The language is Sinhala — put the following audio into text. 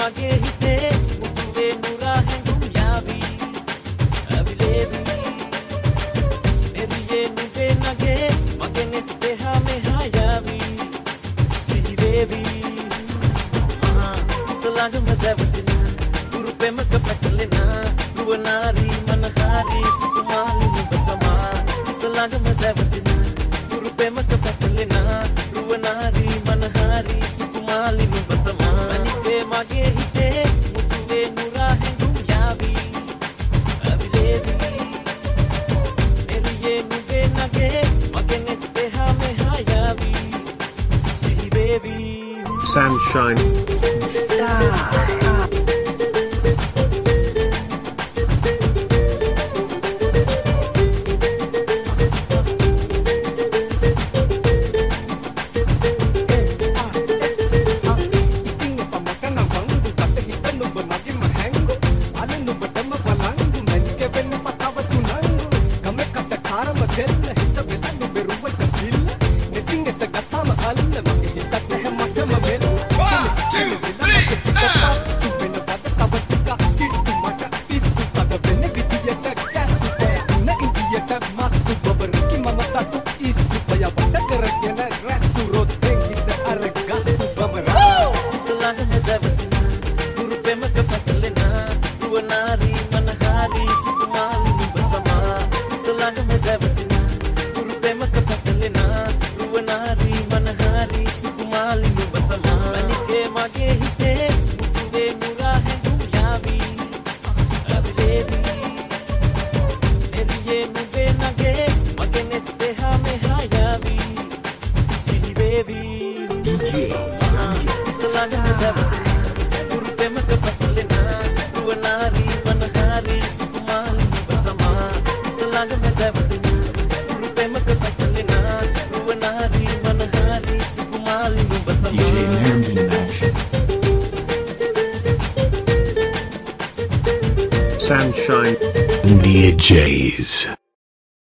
මගේ හිතේ මුතුවේ නුරා හැඟුම් යාවි අවිලේවි එරියේ නුඹේ නගේ මගේ නෙත් දෙහා මෙහා යාවි සිහිවේවි ළඟම දැවටෙන දුරු පෙමක පැටලෙන රුවනාරි මනහාරි සුකුමාලි නුඹ තමා ළඟම දැවටෙන දුරු පෙමක පැටලෙන රුවනාරි මනහාරි සුකුමාලි නුඹ තමා අනිකේ මගේ හිතේ මුතුවේ නුරා හැඟුම් යාවි අවිලේවි එරියේ නුඹේ නගේ මගේ නෙත් දෙහා මෙහා යාවි සිහිවේවි Sunshine India Jays.